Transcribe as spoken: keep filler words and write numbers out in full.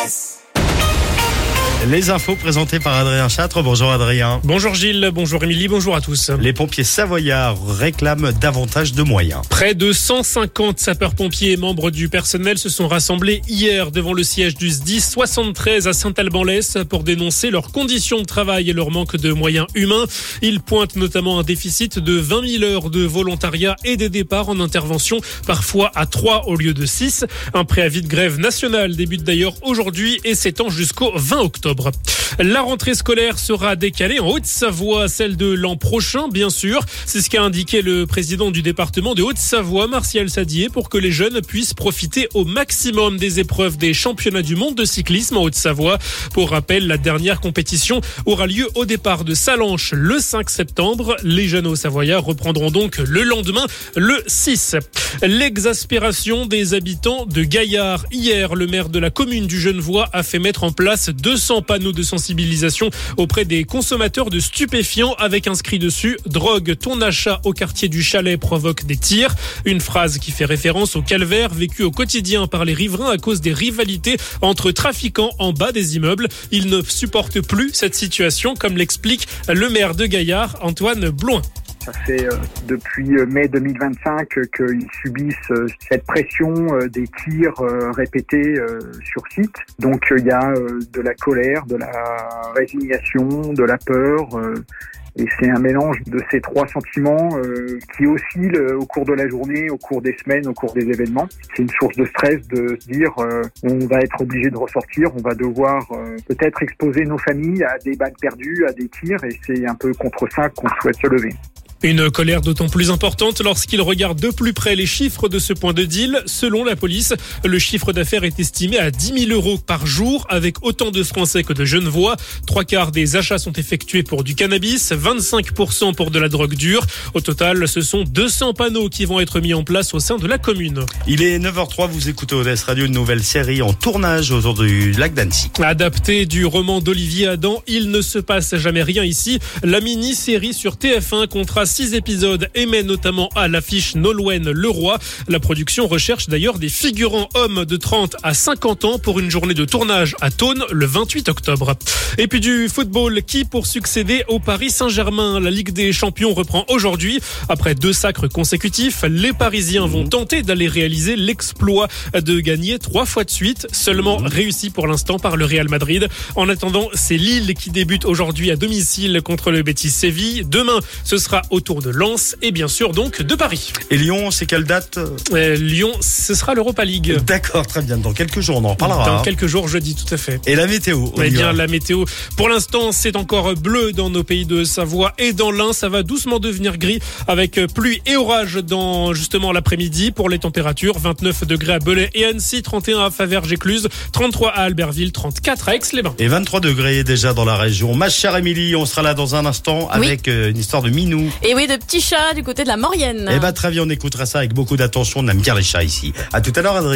Express. Les infos présentées par Adrien Châtre. Bonjour Adrien. Bonjour Gilles, bonjour Émilie, bonjour à tous. Les pompiers savoyards réclament davantage de moyens. Près de cent cinquante sapeurs-pompiers et membres du personnel se sont rassemblés hier devant le siège du S D I soixante-treize à Saint-Alban-l'Hesse pour dénoncer leurs conditions de travail et leur manque de moyens humains. Ils pointent notamment un déficit de vingt mille heures de volontariat et des départs en intervention, parfois à trois au lieu de six. Un préavis de grève nationale débute d'ailleurs aujourd'hui et s'étend jusqu'au vingt octobre. La rentrée scolaire sera décalée en Haute-Savoie, celle de l'an prochain, bien sûr. C'est ce qu'a indiqué le président du département de Haute-Savoie, Martial Sadier, pour que les jeunes puissent profiter au maximum des épreuves des championnats du monde de cyclisme en Haute-Savoie. Pour rappel, la dernière compétition aura lieu au départ de Sallanches le cinq septembre. Les jeunes Haut-Savoyards reprendront donc le lendemain, le six. L'exaspération des habitants de Gaillard. Hier, le maire de la commune du Genevois a fait mettre en place deux cents panneaux de sensibilisation auprès des consommateurs de stupéfiants avec inscrit dessus « Drogue, ton achat au quartier du Chalet provoque des tirs ». Une phrase qui fait référence au calvaire vécu au quotidien par les riverains à cause des rivalités entre trafiquants en bas des immeubles. Ils ne supportent plus cette situation, comme l'explique le maire de Gaillard, Antoine Bloin. Ça fait euh, depuis mai deux mille vingt-cinq qu'ils subissent euh, cette pression euh, des tirs euh, répétés euh, sur site. Donc il euh, y a euh, de la colère, de la résignation, de la peur. Euh, et c'est un mélange de ces trois sentiments euh, qui oscillent au cours de la journée, au cours des semaines, au cours des événements. C'est une source de stress de se dire euh, on va être obligé de ressortir, on va devoir euh, peut-être exposer nos familles à des balles perdues, à des tirs. Et c'est un peu contre ça qu'on souhaite se lever. Une colère d'autant plus importante lorsqu'il regarde de plus près les chiffres de ce point de deal. Selon la police, le chiffre d'affaires est estimé à dix mille euros par jour avec autant de Français que de Genevois. Trois quarts des achats sont effectués pour du cannabis, vingt-cinq pour cent pour de la drogue dure. Au total, ce sont deux cents panneaux qui vont être mis en place au sein de la commune. Il est neuf heures zéro trois, vous écoutez Odès Radio, une nouvelle série en tournage autour du lac d'Annecy. Adapté du roman d'Olivier Adam, Il ne se passe jamais rien ici. La mini-série sur T F un comptera six épisodes et met notamment à l'affiche Nolwenn Leroy. La production recherche d'ailleurs des figurants hommes de trente à cinquante ans pour une journée de tournage à Thônes le vingt-huit octobre. Et puis du football, qui pour succéder au Paris Saint-Germain? La Ligue des Champions reprend aujourd'hui. Après deux sacres consécutifs, les Parisiens vont tenter d'aller réaliser l'exploit de gagner trois fois de suite, seulement réussi pour l'instant par le Real Madrid. En attendant, c'est Lille qui débute aujourd'hui à domicile contre le Betis Séville. Demain, ce sera au tour de Lens et bien sûr donc de Paris. Et Lyon, c'est quelle date? euh, Lyon, ce sera l'Europa League. D'accord, très bien. Dans quelques jours, on en reparlera. Dans quelques jours, jeudi, tout à fait. Et la météo? Eh bien, la météo, pour l'instant, c'est encore bleu dans nos pays de Savoie et dans l'Ain. Ça va doucement devenir gris avec pluie et orage dans justement l'après-midi. Pour les températures, vingt-neuf degrés à Belay et Annecy, trente et un à Faverges-Écluse, trente-trois à Albertville, trente-quatre à Aix-les-Bains. Et vingt-trois degrés déjà dans la région. Ma chère Émilie, on sera là dans un instant avec oui. une histoire de minou. Et oui, de petits chats du côté de la Maurienne. Eh ben très bien, on écoutera ça avec beaucoup d'attention. On aime bien les chats ici. À tout à l'heure, Adrien.